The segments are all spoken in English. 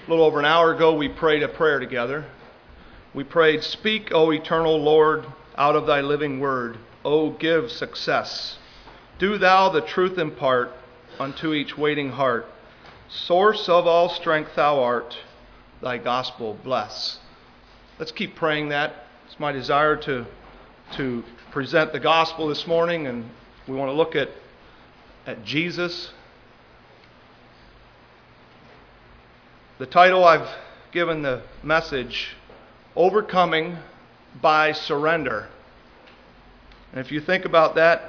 A little over an hour ago, we prayed a prayer together. We prayed, "Speak, O eternal Lord, out of thy living word. O give success. Do thou the truth impart unto each waiting heart. Source of all strength thou art, thy gospel bless." Let's keep praying that. It's my desire to present the gospel this morning, and we want to look at Jesus. The title I've given the message, Overcoming by Surrender. And if you think about that,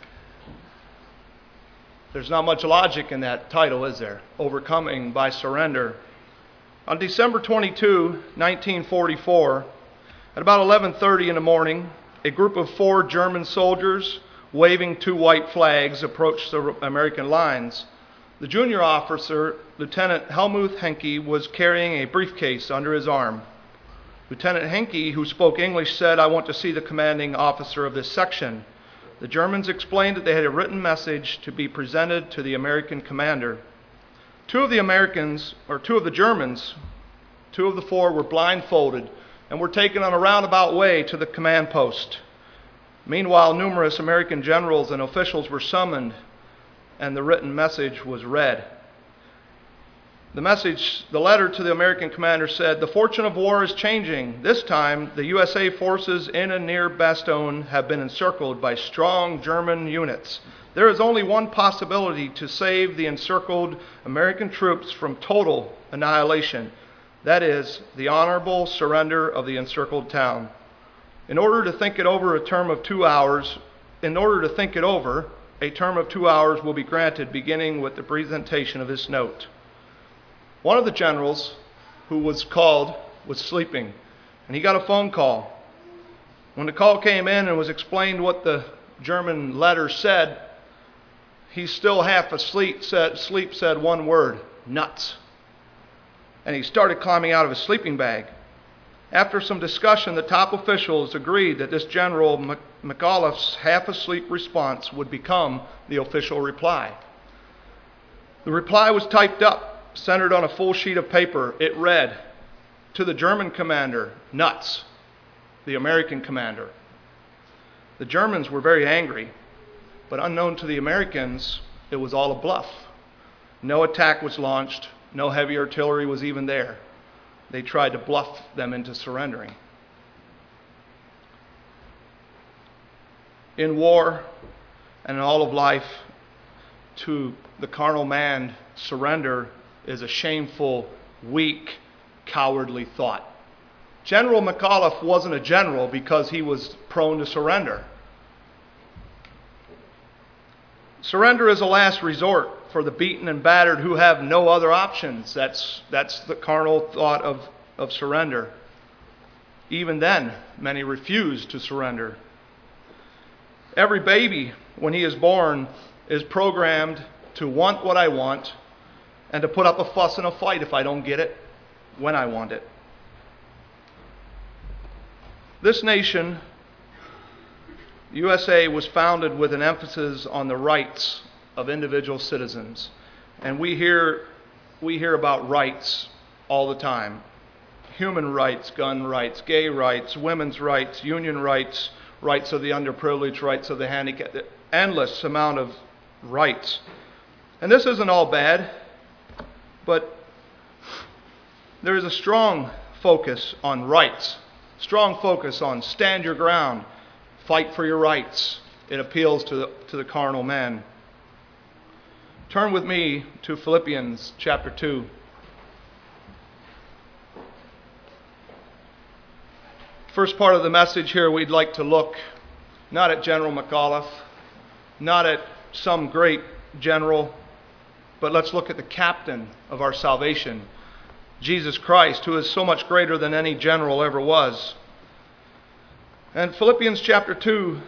there's not much logic in that title, is there? Overcoming by Surrender. On December 22, 1944, at about 11:30 in the morning, a group of 4 German soldiers waving 2 white flags approached the American lines. The junior officer, Lieutenant Helmuth Henke, was carrying a briefcase under his arm. Lieutenant Henke, who spoke English, said, "I want to see the commanding officer of this section." The Germans explained that they had a written message to be presented to the American commander. Two of the Germans, 2 of the 4 were blindfolded and were taken on a roundabout way to the command post. Meanwhile, numerous American generals and officials were summoned, and the written message was read. The letter to the American commander said, "The fortune of war is changing. This time, the USA forces in and near Bastogne have been encircled by strong German units. There is only one possibility to save the encircled American troops from total annihilation. That is, the honorable surrender of the encircled town. In order to think it over, a term of 2 hours will be granted, beginning with the presentation of this note." One of the generals who was called was sleeping, and he got a phone call. When the call came in and was explained what the German letter said, he still half asleep said one word, "Nuts." And he started climbing out of his sleeping bag. After some discussion, the top officials agreed that this General McAuliffe's half-asleep response would become the official reply. The reply was typed up, centered on a full sheet of paper. It read, to the German commander, "Nuts," the American commander. The Germans were very angry, but unknown to the Americans, it was all a bluff. No attack was launched. No heavy artillery was even there. They tried to bluff them into surrendering. In war and in all of life, to the carnal man, surrender is a shameful, weak, cowardly thought. General McAuliffe wasn't a general because he was prone to surrender. Surrender is a last resort for the beaten and battered who have no other options. That's the carnal thought of surrender. Even then, many refuse to surrender. Every baby, when he is born, is programmed to want what I want and to put up a fuss and a fight if I don't get it when I want it. This nation, USA, was founded with an emphasis on the rights of individual citizens. And we hear about rights all the time. Human rights, gun rights, gay rights, women's rights, union rights, rights of the underprivileged, rights of the handicapped, endless amount of rights. And this isn't all bad, but there is a strong focus on rights, strong focus on stand your ground, fight for your rights. It appeals to the carnal man. Turn with me to Philippians chapter 2. First part of the message here, we'd like to look not at General McAuliffe, not at some great general, but let's look at the captain of our salvation, Jesus Christ, who is so much greater than any general ever was. And Philippians chapter 2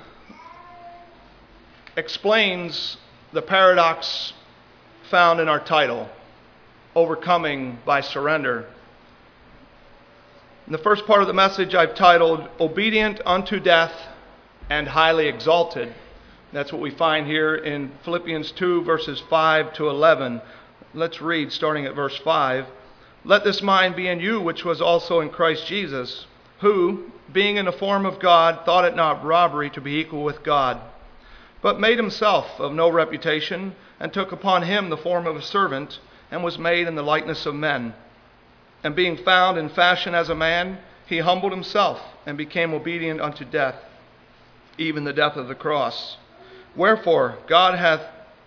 explains the paradox found in our title, Overcoming by Surrender. In the first part of the message I've titled, Obedient unto Death and Highly Exalted. That's what we find here in Philippians 2 verses 5 to 11. Let's read starting at verse 5. Let this mind be in you, which was also in Christ Jesus, who, being in the form of God, thought it not robbery to be equal with God, but made himself of no reputation, and took upon him the form of a servant, and was made in the likeness of men. And being found in fashion as a man, he humbled himself, and became obedient unto death, even the death of the cross. Wherefore God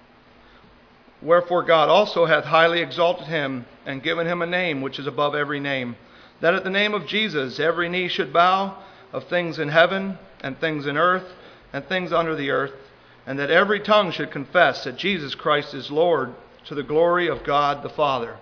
also hath highly exalted him, and given him a name which is above every name, that at the name of Jesus every knee should bow, of things in heaven, and things in earth, and things under the earth, and that every tongue should confess that Jesus Christ is Lord, to the glory of God the Father.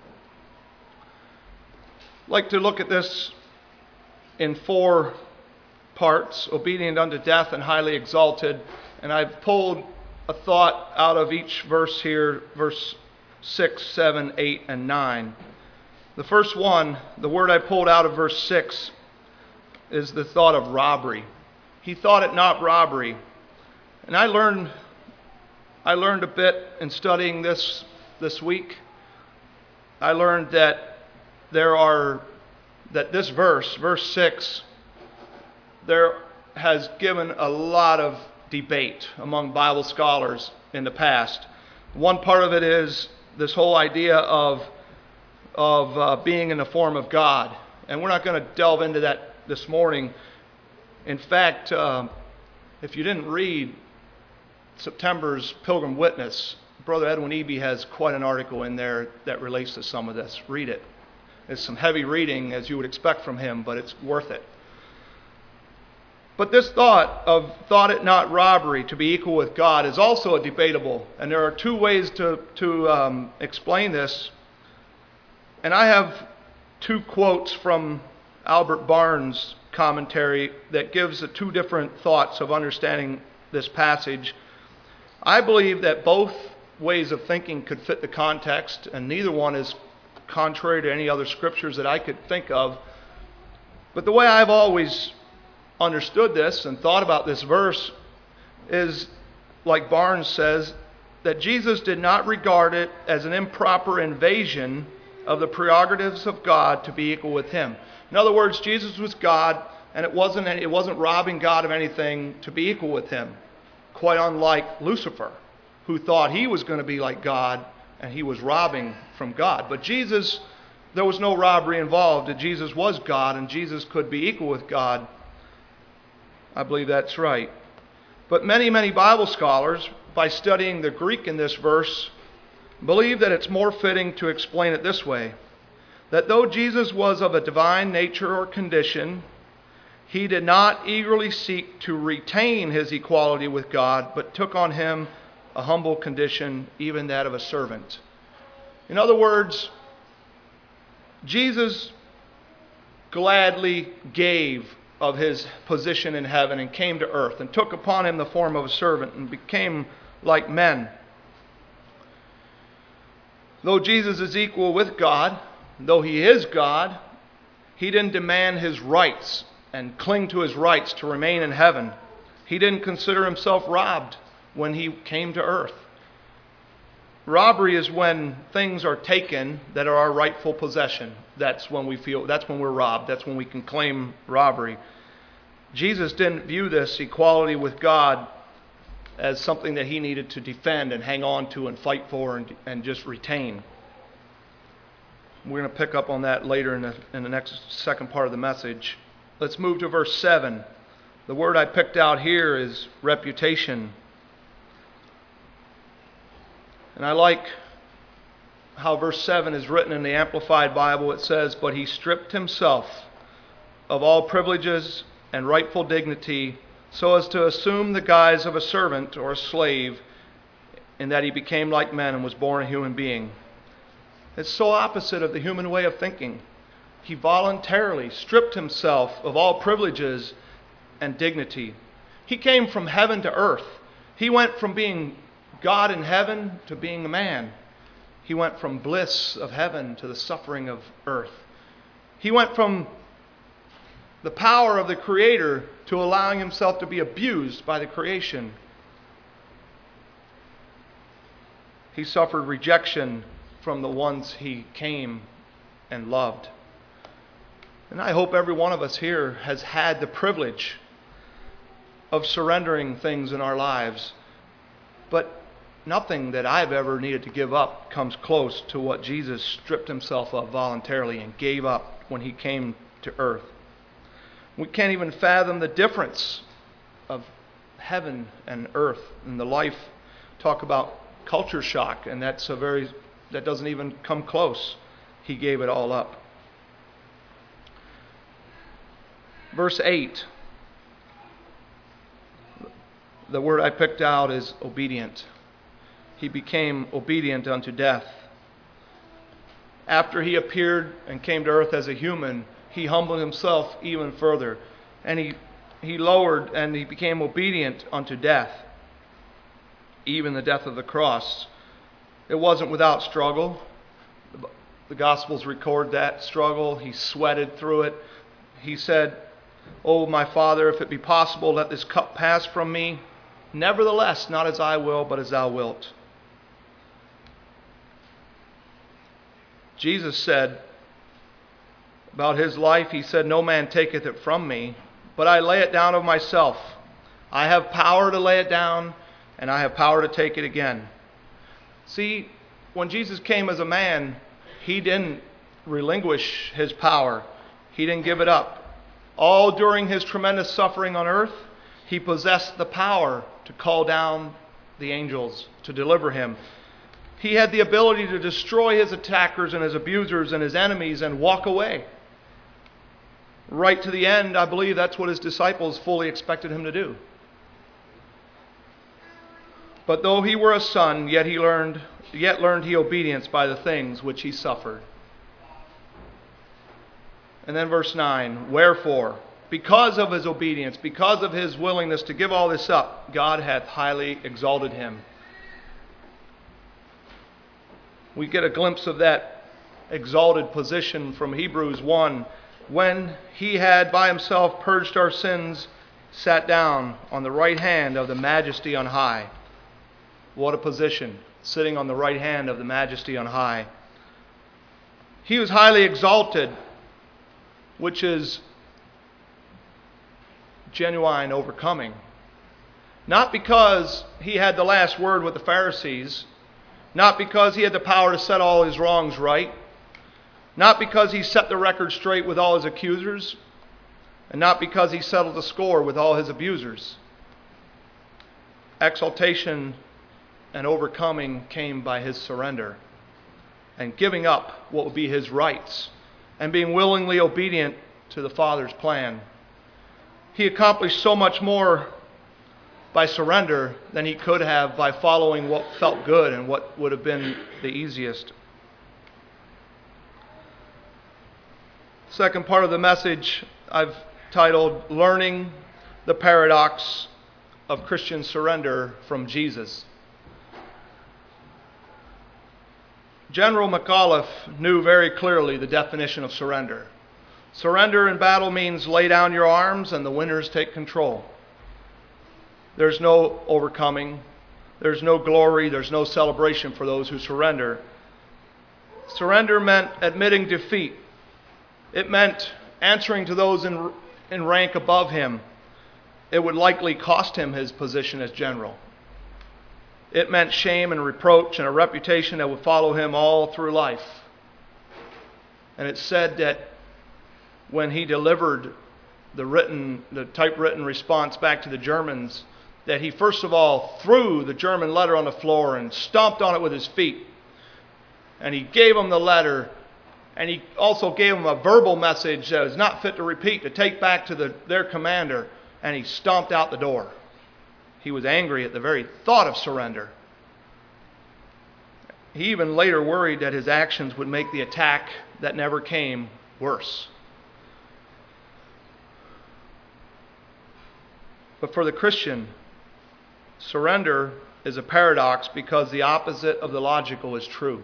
I'd like to look at this in 4 parts: obedient unto death and highly exalted. And I've pulled a thought out of each verse here, verse 6, 7, 8, and 9. The first one, the word I pulled out of verse 6, is the thought of robbery. He thought it not robbery. And I learned a bit in studying this week. I learned that this verse 6, there has given a lot of debate among Bible scholars in the past. One part of it is this whole idea of being in the form of God. And we're not going to delve into that this morning. In fact, if you didn't read September's Pilgrim Witness, Brother Edwin Eby has quite an article in there that relates to some of this. Read it. It's some heavy reading, as you would expect from him, but it's worth it. But this thought it not robbery to be equal with God is also a debatable. And there are 2 ways to explain this. And I have 2 quotes from Albert Barnes' commentary that gives the 2 different thoughts of understanding this passage. I believe that both ways of thinking could fit the context, and neither one is contrary to any other scriptures that I could think of. But the way I've always understood this and thought about this verse is, like Barnes says, that Jesus did not regard it as an improper invasion of the prerogatives of God to be equal with him. In other words, Jesus was God, and it wasn't robbing God of anything to be equal with him. Quite unlike Lucifer, who thought he was going to be like God, and he was robbing from God. But Jesus, there was no robbery involved. Jesus was God, and Jesus could be equal with God. I believe that's right. But many, many Bible scholars, by studying the Greek in this verse, believe that it's more fitting to explain it this way: that though Jesus was of a divine nature or condition, he did not eagerly seek to retain his equality with God, but took on him a humble condition, even that of a servant. In other words, Jesus gladly gave of his position in heaven and came to earth and took upon him the form of a servant and became like men. Though Jesus is equal with God, though he is God, he didn't demand his rights and cling to his rights to remain in heaven. He didn't consider himself robbed when he came to earth. Robbery is when things are taken that are our rightful possession. That's when we're robbed. That's when we can claim robbery. Jesus didn't view this equality with God as something that he needed to defend and hang on to and fight for and just retain. We're going to pick up on that later in the next second part of the message. Let's move to verse 7. The word I picked out here is reputation. And I like how verse 7 is written in the Amplified Bible. It says, "But he stripped himself of all privileges and rightful dignity so as to assume the guise of a servant or a slave, in that he became like men and was born a human being." It's so opposite of the human way of thinking. He voluntarily stripped himself of all privileges and dignity. He came from heaven to earth. He went from being God in heaven to being a man. He went from bliss of heaven to the suffering of earth. He went from the power of the Creator to allowing himself to be abused by the creation. He suffered rejection from the ones he came and loved. And I hope every one of us here has had the privilege of surrendering things in our lives. But nothing that I've ever needed to give up comes close to what Jesus stripped himself of voluntarily and gave up when he came to earth. We can't even fathom the difference of heaven and earth and the life. Talk about culture shock, and that doesn't even come close. He gave it all up. Verse 8. The word I picked out is obedient. He became obedient unto death. After he appeared and came to earth as a human, he humbled himself even further. And he lowered and he became obedient unto death, even the death of the cross. It wasn't without struggle. The Gospels record that struggle. He sweated through it. He said, "Oh, my Father, if it be possible, let this cup pass from me. Nevertheless, not as I will, but as thou wilt." Jesus said about his life, he said, "No man taketh it from me, but I lay it down of myself. I have power to lay it down, and I have power to take it again." See, when Jesus came as a man, he didn't relinquish his power. He didn't give it up. All during his tremendous suffering on earth, he possessed the power to call down the angels to deliver him. He had the ability to destroy his attackers and his abusers and his enemies and walk away. Right to the end, I believe that's what his disciples fully expected him to do. But though he were a son, yet learned he obedience by the things which he suffered. And then verse 9, "Wherefore, because of his obedience, because of his willingness to give all this up, God hath highly exalted him." We get a glimpse of that exalted position from Hebrews 1. When he had by himself purged our sins, sat down on the right hand of the Majesty on high. What a position, sitting on the right hand of the Majesty on high. He was highly exalted, which is genuine overcoming. Not because he had the last word with the Pharisees, not because he had the power to set all his wrongs right, not because he set the record straight with all his accusers, and not because he settled the score with all his abusers. Exaltation and overcoming came by his surrender and giving up what would be his rights and being willingly obedient to the Father's plan. He accomplished so much more by surrender than he could have by following what felt good and what would have been the easiest. Second part of the message I've titled, "Learning the Paradox of Christian Surrender from Jesus." General McAuliffe knew very clearly the definition of surrender. Surrender in battle means lay down your arms and the winners take control. There's no overcoming. There's no glory. There's no celebration for those who surrender. Surrender meant admitting defeat. It meant answering to those in rank above him. It would likely cost him his position as general. It meant shame and reproach and a reputation that would follow him all through life. And it's said that when he delivered the typewritten response back to the Germans, that he first of all threw the German letter on the floor and stomped on it with his feet. And he gave them the letter, and he also gave them a verbal message that was not fit to repeat, to take back to their commander, and he stomped out the door. He was angry at the very thought of surrender. He even later worried that his actions would make the attack that never came worse. But for the Christian, surrender is a paradox because the opposite of the logical is true.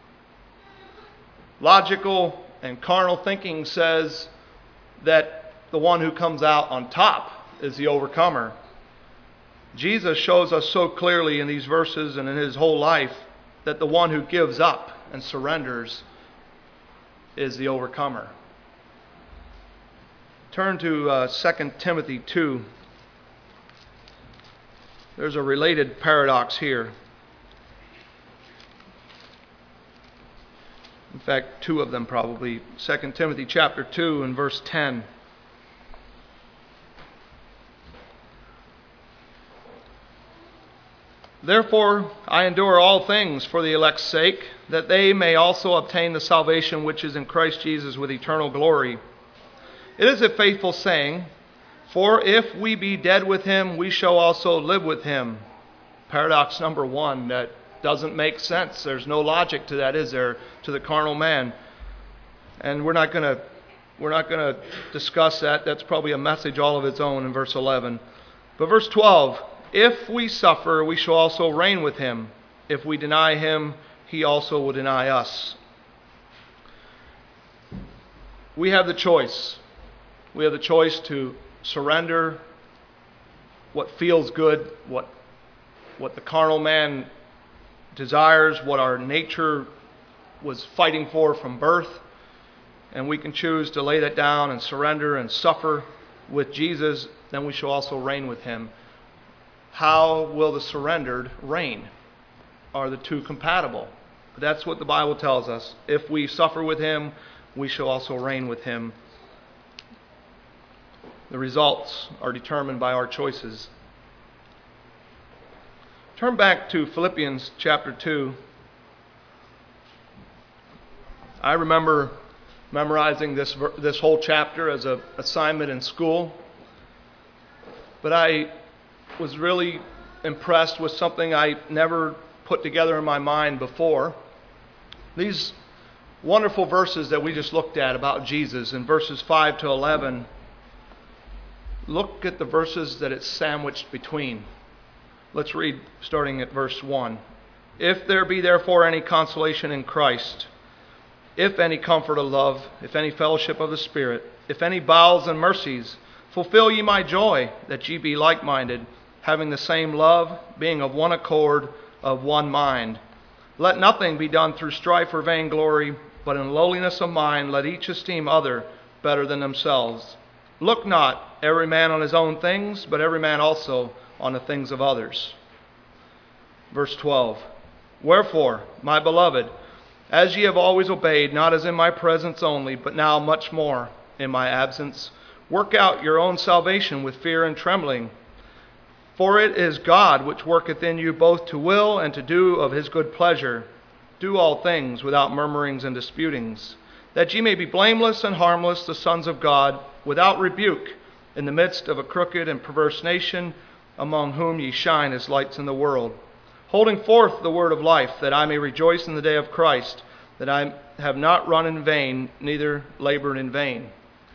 Logical and carnal thinking says that the one who comes out on top is the overcomer. Jesus shows us so clearly in these verses and in his whole life that the one who gives up and surrenders is the overcomer. Turn to 2 Timothy 2. There's a related paradox here. In fact, two of them probably. 2 Timothy chapter 2 and verse 10. Therefore I endure all things for the elect's sake, that they may also obtain the salvation which is in Christ Jesus with eternal glory. It is a faithful saying, for if we be dead with him, we shall also live with him. Paradox number one, that doesn't make sense. There's no logic to that, is there, to the carnal man? And we're not going to discuss that. That's probably a message all of its own in verse 11. But verse 12, if we suffer, we shall also reign with him. If we deny him, he also will deny us. We have the choice. We have the choice to surrender what feels good, what the carnal man desires, what our nature was fighting for from birth, and we can choose to lay that down and surrender and suffer with Jesus. Then we shall also reign with him. How will the surrendered reign? Are the two compatible? That's what the Bible tells us. If we suffer with him, we shall also reign with him. The results are determined by our choices. Turn back to Philippians chapter 2. I remember memorizing this whole chapter as an assignment in school. But I was really impressed with something I never put together in my mind before. These wonderful verses that we just looked at about Jesus in verses 5 to 11. Look at the verses that it's sandwiched between. Let's read starting at verse 1. If there be therefore any consolation in Christ, if any comfort of love, if any fellowship of the Spirit, if any bowels and mercies, fulfill ye my joy, that ye be like-minded, having the same love, being of one accord, of one mind. Let nothing be done through strife or vainglory, but in lowliness of mind let each esteem other better than themselves. Look not every man on his own things, but every man also on the things of others. Verse 12. Wherefore, my beloved, as ye have always obeyed, not as in my presence only, but now much more in my absence, work out your own salvation with fear and trembling. For it is God which worketh in you both to will and to do of his good pleasure. Do all things without murmurings and disputings, that ye may be blameless and harmless, the sons of God, without rebuke, in the midst of a crooked and perverse nation, among whom ye shine as lights in the world, holding forth the word of life, that I may rejoice in the day of Christ, that I have not run in vain, neither labored in vain.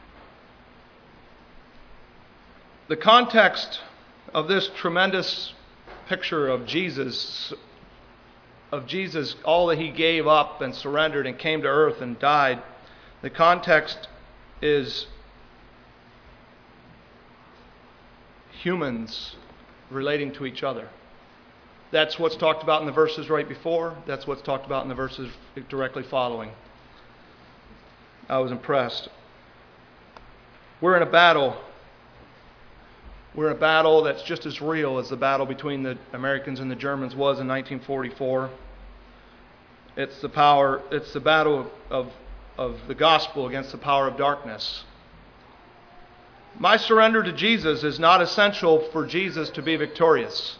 The context of this tremendous picture of Jesus, all that he gave up and surrendered and came to earth and died, the context is humans relating to each other. That's what's talked about in the verses right before. That's what's talked about in the verses directly following. I was impressed. We're in a battle. We're in a battle that's just as real as the battle between the Americans and the Germans was in 1944. It's the battle of the gospel against the power of darkness. My surrender to Jesus is not essential for Jesus to be victorious.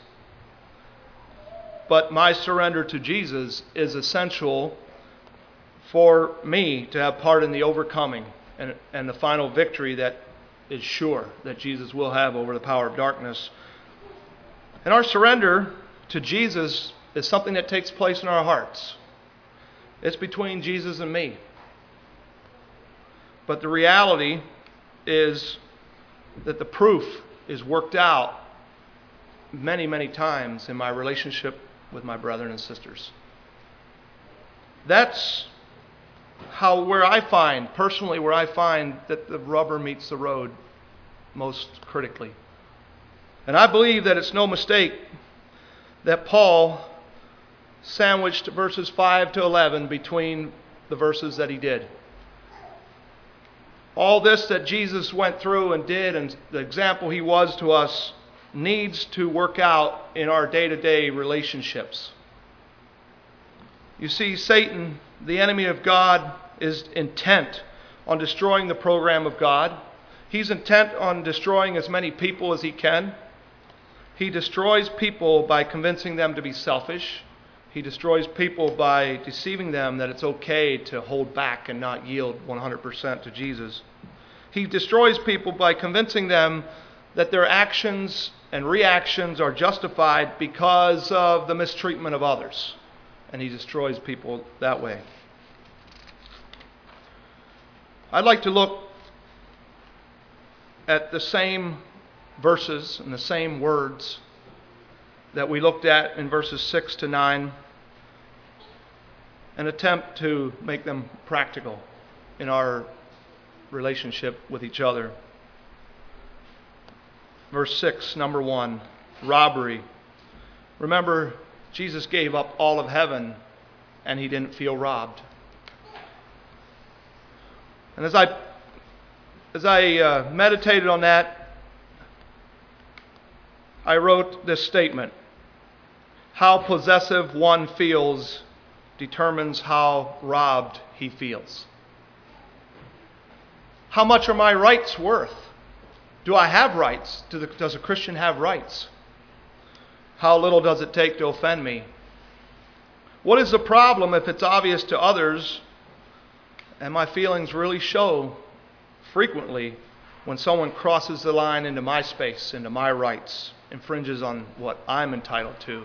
But my surrender to Jesus is essential for me to have part in the overcoming and the final victory that is sure that Jesus will have over the power of darkness. And our surrender to Jesus is something that takes place in our hearts. It's between Jesus and me. But the reality is that the proof is worked out many, many times in my relationship with my brethren and sisters. That's where I find that the rubber meets the road most critically. And I believe that it's no mistake that Paul sandwiched verses 5 to 11 between the verses that he did. All this that Jesus went through and did, and the example he was to us, needs to work out in our day-to-day relationships. You see, Satan, the enemy of God, is intent on destroying the program of God. He's intent on destroying as many people as he can. He destroys people by convincing them to be selfish. He destroys people by deceiving them that it's okay to hold back and not yield 100% to Jesus. He destroys people by convincing them that their actions and reactions are justified because of the mistreatment of others. And he destroys people that way. I'd like to look at the same verses and the same words that we looked at in verses 6 to 9 and attempt to make them practical in our relationship with each other. Verse 6, number 1, robbery. Remember, Jesus gave up all of heaven and he didn't feel robbed. And as I meditated on that, I wrote this statement: how possessive one feels determines how robbed he feels. How much are my rights worth? Do I have rights? Does a Christian have rights? How little does it take to offend me? What is the problem if it's obvious to others and my feelings really show frequently when someone crosses the line into my space, into my rights, infringes on what I'm entitled to?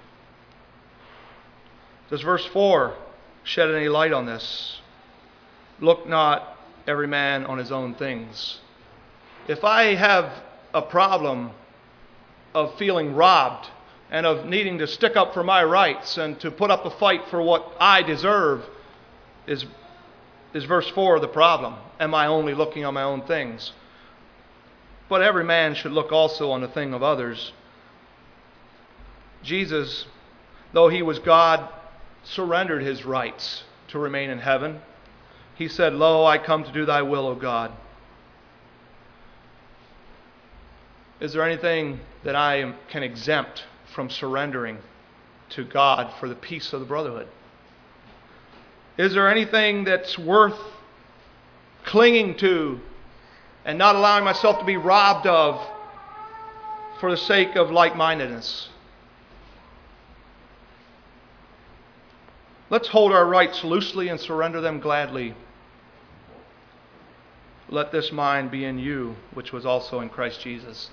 Does verse 4 shed any light on this? Look not every man on his own things. If I have a problem of feeling robbed and of needing to stick up for my rights and to put up a fight for what I deserve, is verse 4 the problem? Am I only looking on my own things? But every man should look also on the thing of others. Jesus, though he was God, surrendered his rights to remain in heaven. He said, "Lo, I come to do thy will, O God." Is there anything that I can exempt from surrendering to God for the peace of the brotherhood? Is there anything that's worth clinging to and not allowing myself to be robbed of for the sake of like-mindedness? Let's hold our rights loosely and surrender them gladly. Let this mind be in you, which was also in Christ Jesus.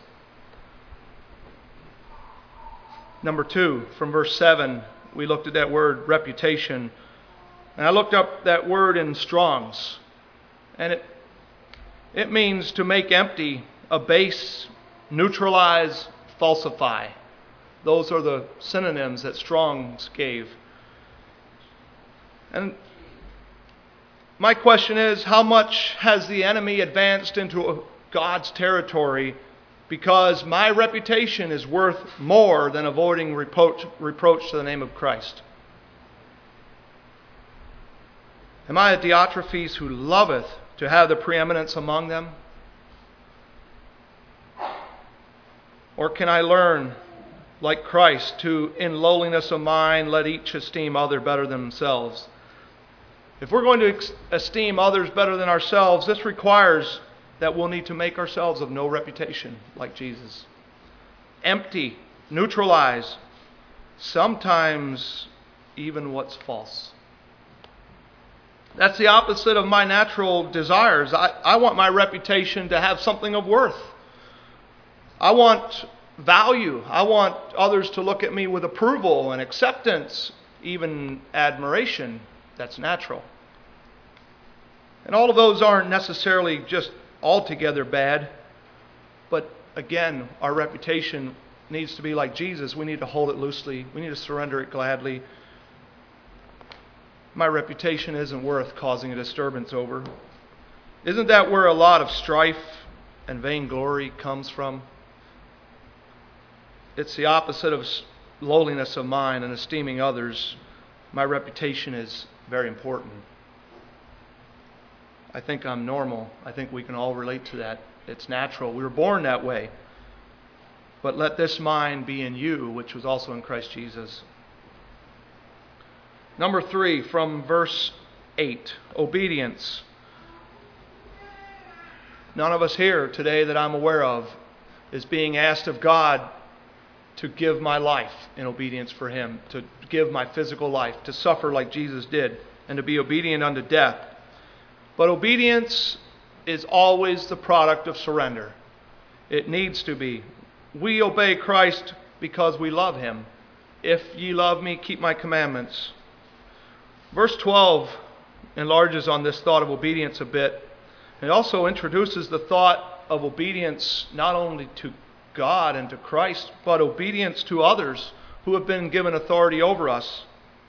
Number 2, from verse 7, we looked at that word reputation. And I looked up that word in Strong's. And it means to make empty, abase, neutralize, falsify. Those are the synonyms that Strong's gave. And my question is, how much has the enemy advanced into God's territory because my reputation is worth more than avoiding reproach to the name of Christ? Am I a Diotrephes who loveth to have the preeminence among them? Or can I learn, like Christ, to, in lowliness of mind, let each esteem other better than themselves? If we're going to esteem others better than ourselves, this requires that we'll need to make ourselves of no reputation, like Jesus. Empty, neutralize, sometimes even what's false. That's the opposite of my natural desires. I want my reputation to have something of worth. I want value. I want others to look at me with approval and acceptance, even admiration. That's natural. And all of those aren't necessarily just altogether bad. But again, our reputation needs to be like Jesus. We need to hold it loosely. We need to surrender it gladly. My reputation isn't worth causing a disturbance over. Isn't that where a lot of strife and vainglory comes from? It's the opposite of lowliness of mind and esteeming others. My reputation is very important. I think I'm normal. I think we can all relate to that. It's natural. We were born that way. But let this mind be in you, which was also in Christ Jesus. Number 3, from verse 8, obedience. None of us here today that I'm aware of is being asked of God to give my life in obedience for Him, to give my physical life, to suffer like Jesus did, and to be obedient unto death. But obedience is always the product of surrender. It needs to be. We obey Christ because we love Him. If ye love me, keep my commandments. Verse 12 enlarges on this thought of obedience a bit. It also introduces the thought of obedience not only to God and to Christ, but obedience to others who have been given authority over us.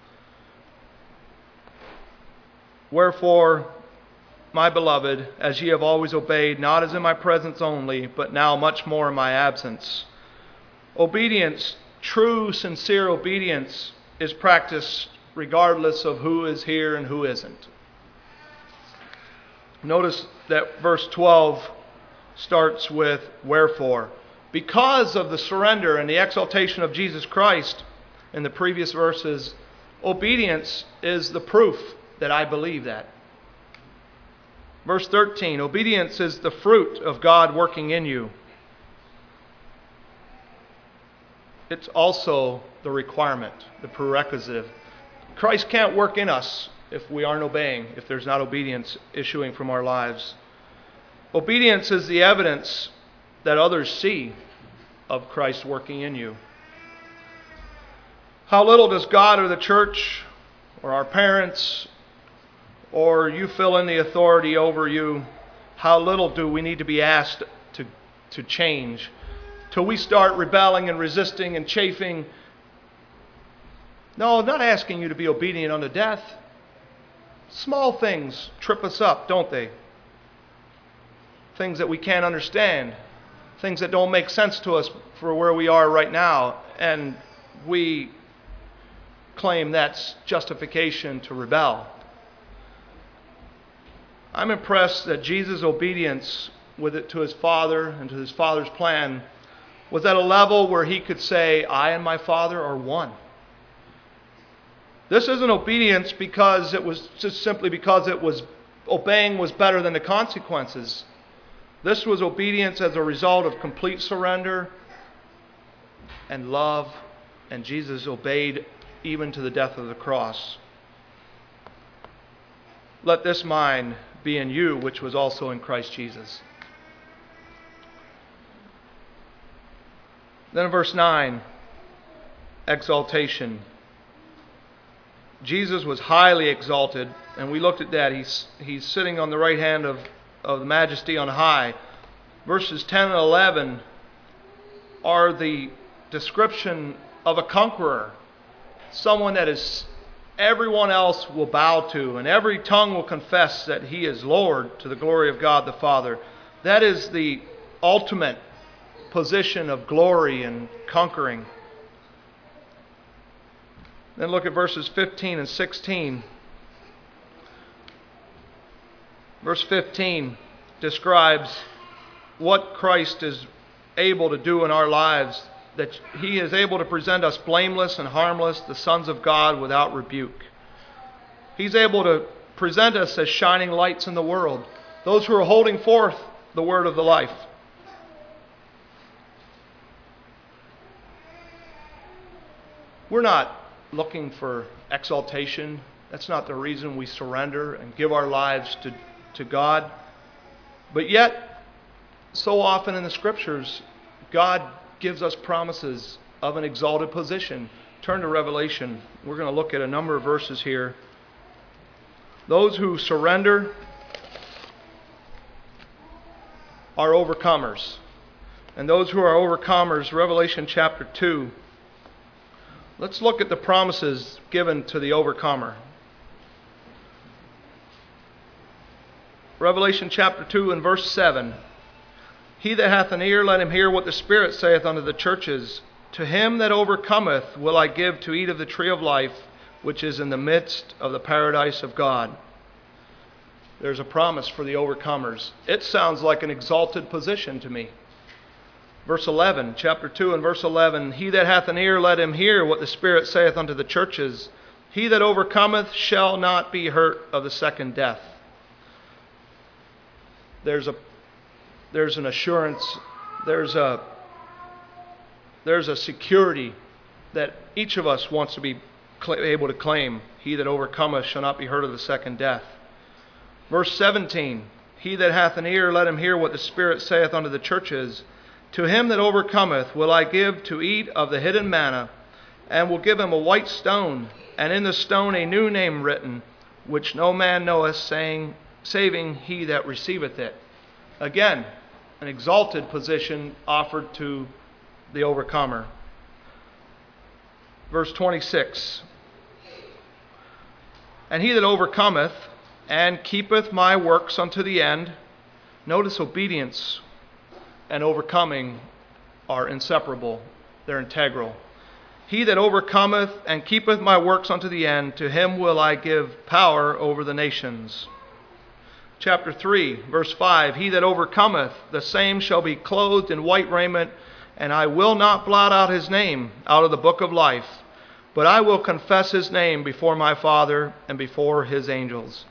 Wherefore, my beloved, as ye have always obeyed, not as in my presence only, but now much more in my absence. Obedience, true, sincere obedience, is practiced regardless of who is here and who isn't. Notice that verse 12 starts with wherefore. Because of the surrender and the exaltation of Jesus Christ in the previous verses, obedience is the proof that I believe that. Verse 13, obedience is the fruit of God working in you. It's also the requirement, the prerequisite. Christ can't work in us if we aren't obeying, if there's not obedience issuing from our lives. Obedience is the evidence that others see of Christ working in you. How little does God or the church or our parents or you fill in the authority over you, how little do we need to be asked to change till we start rebelling and resisting and chafing? No, not asking you to be obedient unto death. Small things trip us up, don't they? Things that we can't understand. Things that don't make sense to us for where we are right now. And we claim that's justification to rebel. I'm impressed that Jesus' obedience with it to His Father and to His Father's plan was at a level where He could say, I and my Father are one. This isn't obedience because it was just simply because it was obeying was better than the consequences. This was obedience as a result of complete surrender and love, and Jesus obeyed even to the death of the cross. Let this mind be in you, which was also in Christ Jesus. Then in verse 9, exaltation. Jesus was highly exalted, and we looked at that. He's sitting on the right hand of the majesty on high. Verses 10 and 11 are the description of a conqueror, someone that is everyone else will bow to, and every tongue will confess that He is Lord to the glory of God the Father. That is the ultimate position of glory and conquering. Then look at verses 15 and 16. Verse 15 describes what Christ is able to do in our lives, that He is able to present us blameless and harmless, the sons of God without rebuke. He's able to present us as shining lights in the world, those who are holding forth the word of the life. We're not looking for exaltation. That's not the reason we surrender and give our lives to God. But yet, so often in the Scriptures, God gives us promises of an exalted position. Turn to Revelation. We're going to look at a number of verses here. Those who surrender are overcomers. And those who are overcomers, Revelation chapter 2. Let's look at the promises given to the overcomer. Revelation chapter 2 and verse 7. He that hath an ear, let him hear what the Spirit saith unto the churches. To him that overcometh will I give to eat of the tree of life, which is in the midst of the paradise of God. There's a promise for the overcomers. It sounds like an exalted position to me. Verse 11, chapter 2 and verse 11, He that hath an ear, let him hear what the Spirit saith unto the churches. He that overcometh shall not be hurt of the second death. There's an assurance, there's a security that each of us wants to be able to claim. He that overcometh shall not be hurt of the second death. Verse 17, He that hath an ear, let him hear what the Spirit saith unto the churches. To him that overcometh will I give to eat of the hidden manna, and will give him a white stone, and in the stone a new name written, which no man knoweth, saving he that receiveth it. Again, an exalted position offered to the overcomer. Verse 26, And he that overcometh and keepeth my works unto the end. Notice obedience and overcoming are inseparable. They're integral. He that overcometh and keepeth my works unto the end, to him will I give power over the nations. Chapter 3, verse 5, He that overcometh, the same shall be clothed in white raiment, and I will not blot out his name out of the book of life, but I will confess his name before my Father and before his angels.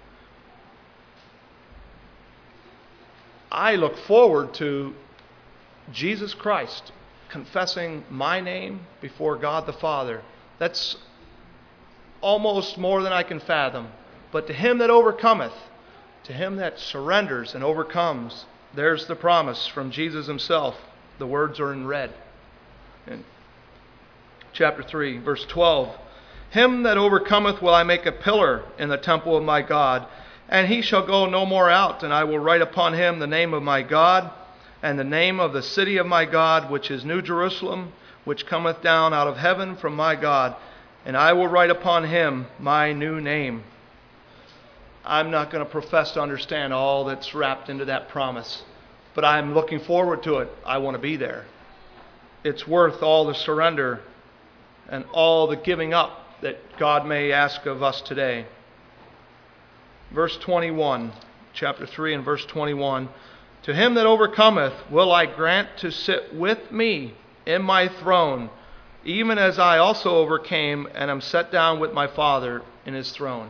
I look forward to Jesus Christ confessing my name before God the Father. That's almost more than I can fathom. But to him that overcometh, to him that surrenders and overcomes, there's the promise from Jesus himself. The words are in red. In chapter 3, verse 12, Him that overcometh will I make a pillar in the temple of my God, and he shall go no more out, and I will write upon him the name of my God, and the name of the city of my God, which is New Jerusalem, which cometh down out of heaven from my God, and I will write upon him my new name. I'm not going to profess to understand all that's wrapped into that promise, but I'm looking forward to it. I want to be there. It's worth all the surrender and all the giving up that God may ask of us today. Verse 21, chapter 3 and verse 21, To him that overcometh will I grant to sit with me in my throne, even as I also overcame and am set down with my Father in his throne.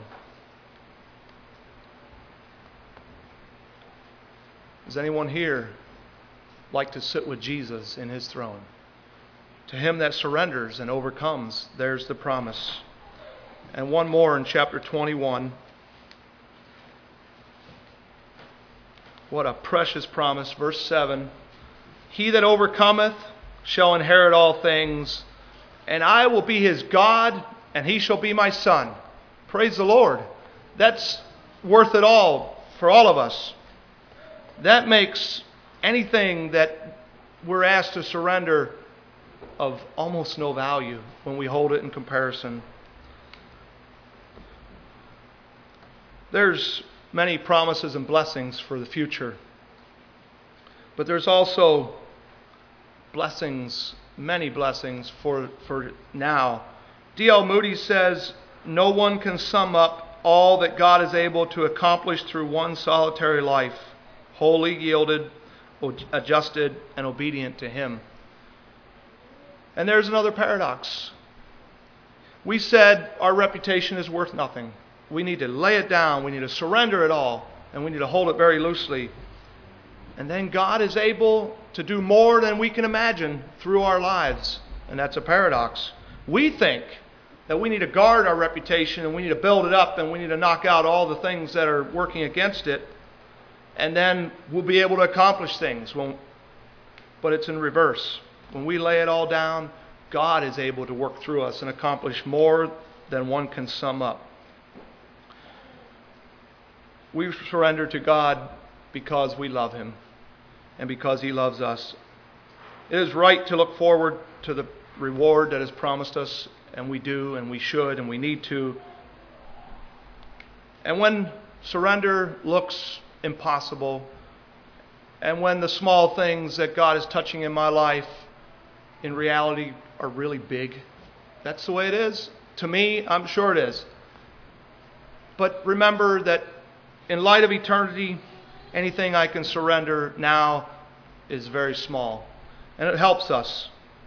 Does anyone here like to sit with Jesus in his throne? To him that surrenders and overcomes, there's the promise. And one more in chapter 21. What a precious promise. Verse 7. He that overcometh shall inherit all things, and I will be his God, and he shall be my son. Praise the Lord. That's worth it all for all of us. That makes anything that we're asked to surrender of almost no value when we hold it in comparison. There's many promises and blessings for the future. But there's also blessings, many blessings for now. D.L. Moody says, No one can sum up all that God is able to accomplish through one solitary life, wholly yielded, adjusted, and obedient to him. And there's another paradox. We said our reputation is worth nothing. We need to lay it down. We need to surrender it all. And we need to hold it very loosely. And then God is able to do more than we can imagine through our lives. And that's a paradox. We think that we need to guard our reputation and we need to build it up and we need to knock out all the things that are working against it. And then we'll be able to accomplish things. But it's in reverse. When we lay it all down, God is able to work through us and accomplish more than one can sum up. We surrender to God because we love him and because he loves us. It is right to look forward to the reward that is promised us, and we do, and we should, and we need to. And when surrender looks impossible, and when the small things that God is touching in my life in reality are really big, that's the way it is. To me, I'm sure it is. But remember that in light of eternity, anything I can surrender now is very small. And it helps us.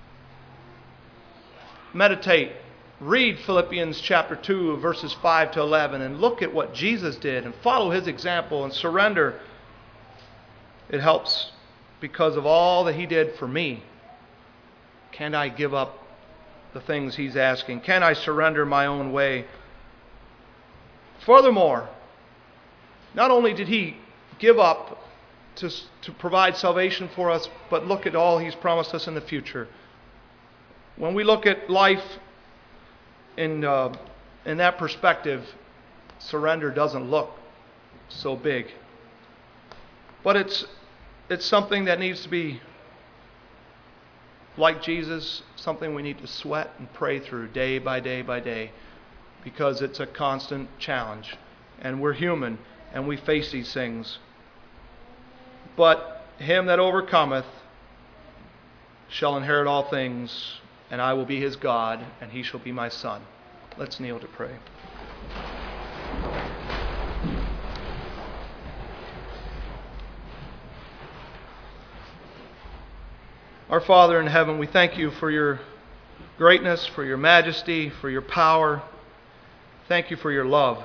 Meditate. Read Philippians chapter 2, verses 5 to 11, and look at what Jesus did and follow His example and surrender. It helps because of all that He did for me. Can I give up the things He's asking? Can I surrender my own way? Furthermore, not only did He give up to provide salvation for us, but look at all He's promised us in the future. When we look at life in that perspective, surrender doesn't look so big. But it's something that needs to be, like Jesus, something we need to sweat and pray through day by day by day, because it's a constant challenge. And we're human, and we face these things. But him that overcometh shall inherit all things, and I will be his God, and he shall be my son. Let's kneel to pray. Our Father in heaven, we thank you for your greatness, for your majesty, for your power. Thank you for your love.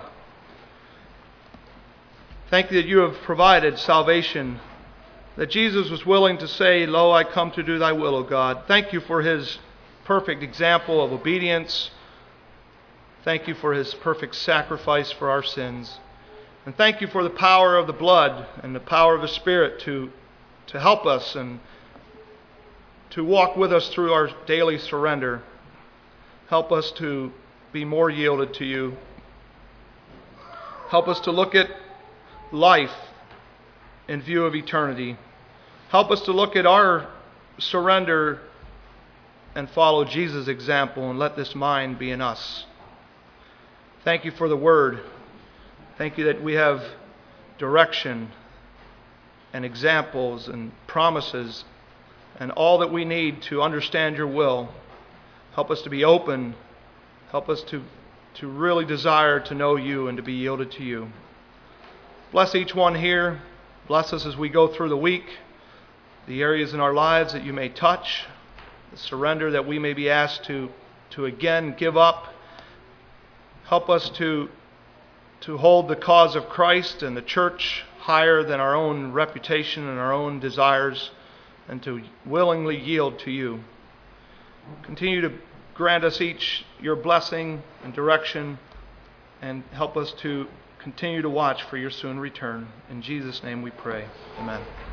Thank you that you have provided salvation, that Jesus was willing to say, "Lo, I come to do thy will, O God." Thank you for his perfect example of obedience. Thank you for his perfect sacrifice for our sins. And thank you for the power of the blood and the power of the Spirit to help us and to walk with us through our daily surrender. Help us to be more yielded to you. Help us to look at life in view of eternity. Help us to look at our surrender and follow Jesus' example, and let this mind be in us. Thank you for the Word. Thank you that we have direction and examples and promises and all that we need to understand your will. Help us to be open. Help us to really desire to know you and to be yielded to you. Bless each one here. Bless us as we go through the week, the areas in our lives that you may touch, the surrender that we may be asked to again give up. Help us to hold the cause of Christ and the church higher than our own reputation and our own desires, and to willingly yield to you. Continue to grant us each your blessing and direction, and help us to continue to watch for your soon return. In Jesus' name we pray. Amen.